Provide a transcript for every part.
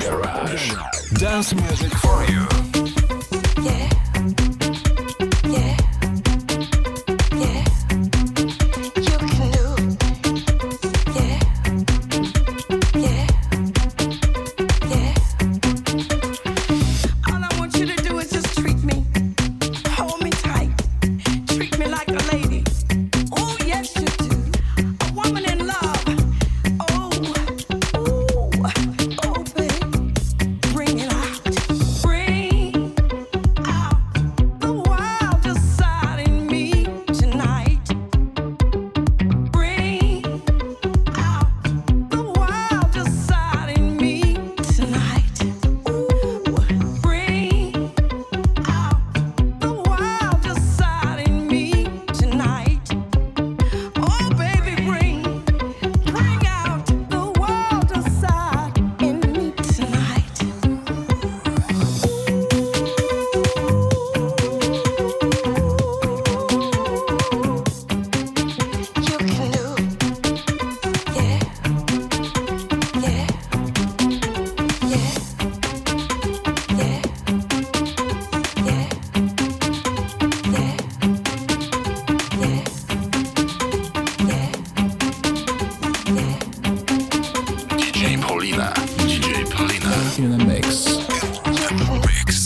Garage. Dance music for you. Yeah. Yeah. Yeah. You can do. Yeah. Yeah. Yeah. All I want you to do is just treat me. Hold me tight. Treat me like a lady. Oh, yes, you do. A woman in love. Oh, ooh, oh, babe. Bring it out. Bring out the wildest side in me tonight. Bring out the wildest side in me tonight. Ooh, bring out the wildest side in me tonight. Oh, baby, bring out the wildest side in me tonight. You can do. Yeah. Yeah. Yeah. Yeah. Yeah. Yeah. Yeah. Yeah. DJ Paulina. DJ Paulina. In the mix. Mix.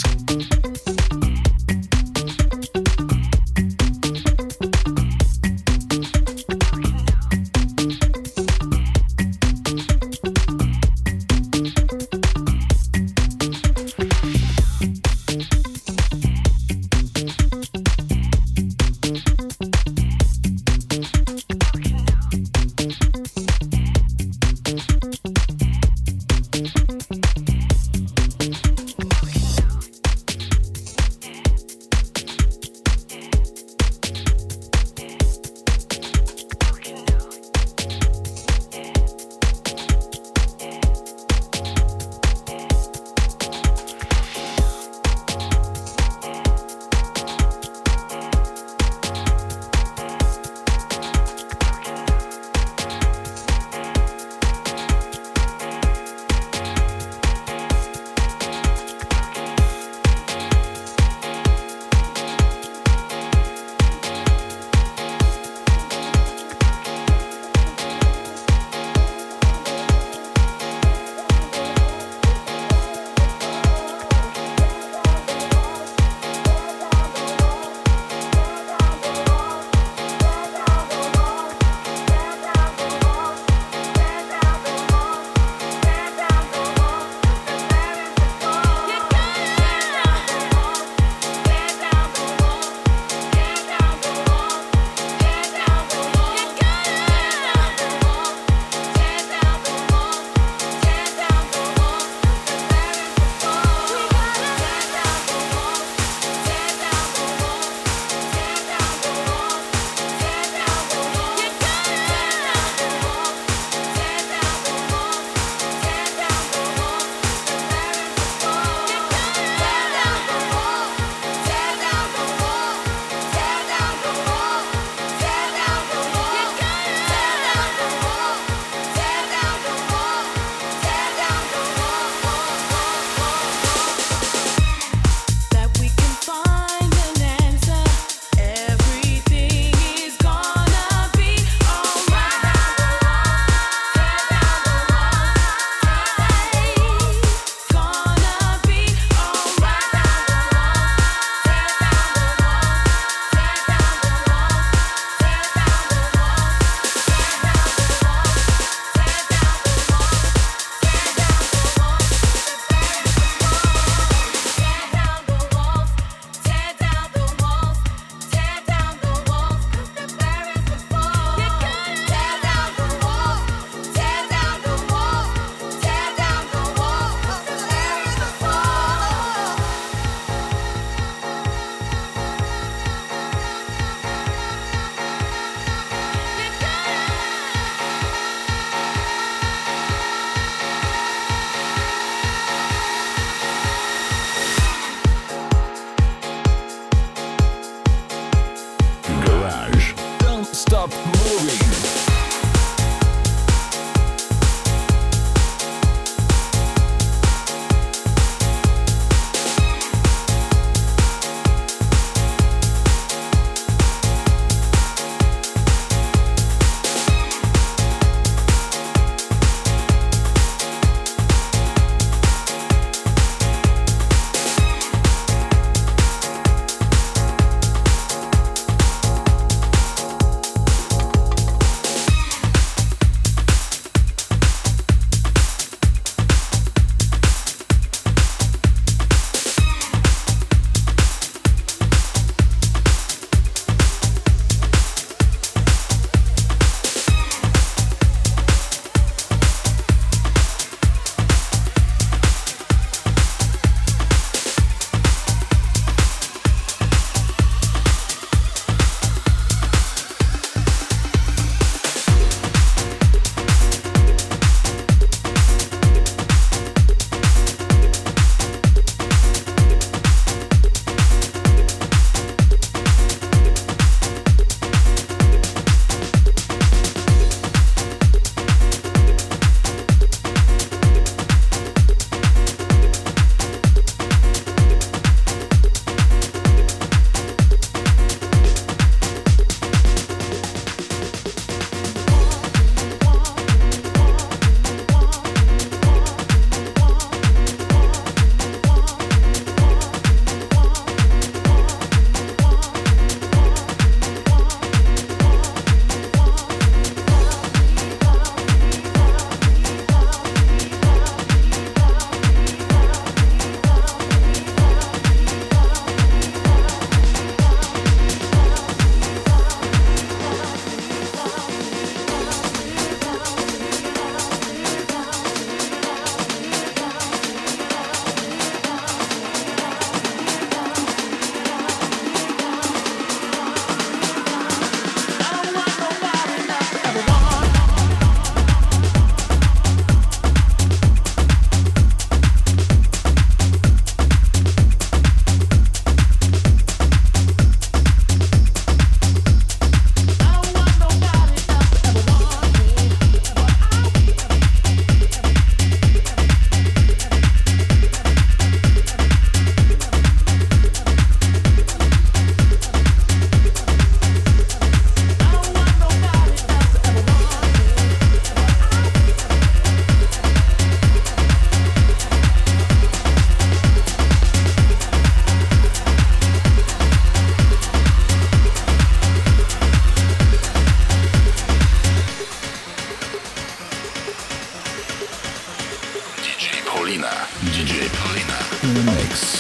Paulina. DJ Paulina. In the mix.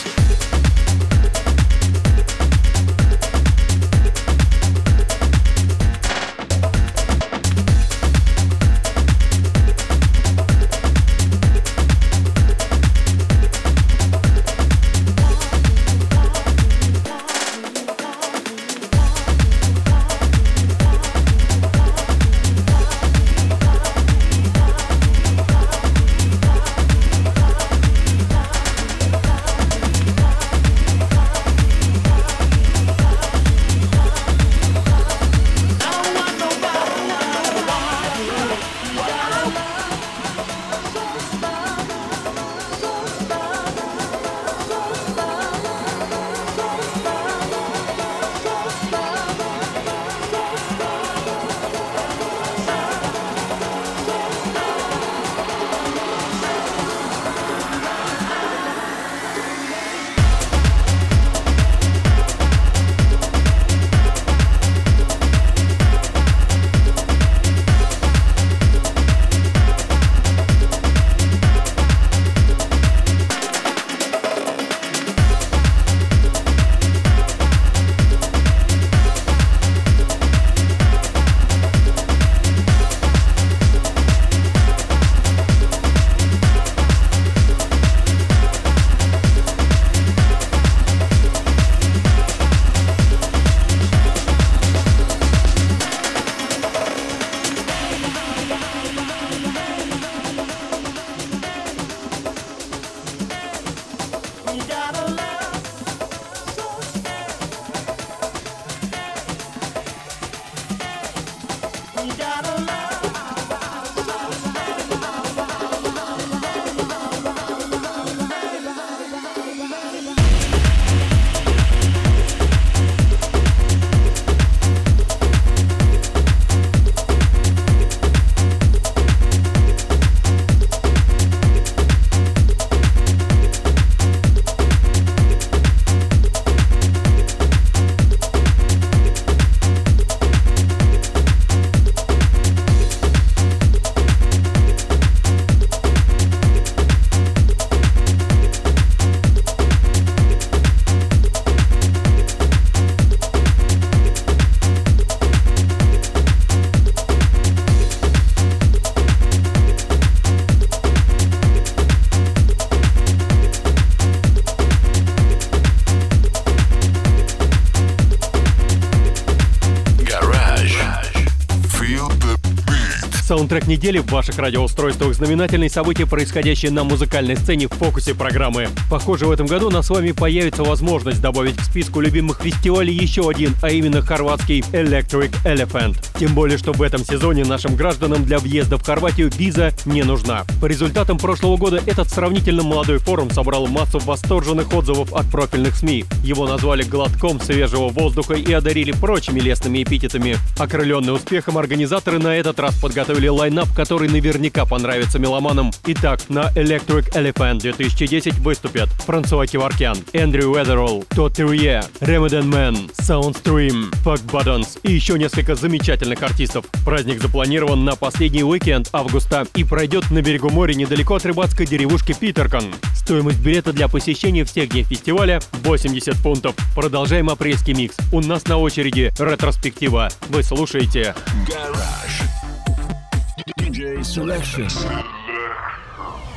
Саундтрек недели в ваших радиоустройствах. Знаменательные события, происходящие на музыкальной сцене в фокусе программы. Похоже, в этом году у нас с вами появится возможность добавить к списку любимых фестивалей еще один, а именно хорватский Electric Elephant. Тем более, что в этом сезоне нашим гражданам для въезда в Хорватию виза не нужна. По результатам прошлого года этот сравнительно молодой форум собрал массу восторженных отзывов от профильных СМИ. Его назвали глотком свежего воздуха и одарили прочими лестными эпитетами. Окрыленные успехом, организаторы на этот раз подготовили лайнап, который наверняка понравится меломанам. Итак, на Electric Elephant 2010 выступят Франсуа Кеворкян, Эндрю Уэзеролл, Тодд Терье, Ремеден Мэн, Soundstream, Fuck Buttons и еще несколько замечательных артистов. Праздник запланирован на последний уикенд августа и пройдет на берегу моря недалеко от рыбацкой деревушки Питеркон. Стоимость билета для посещения всех дней фестиваля — 80 фунтов. Продолжаем апрельский микс. У нас на очереди ретроспектива. Вы слушаете Garage. DJ Selection.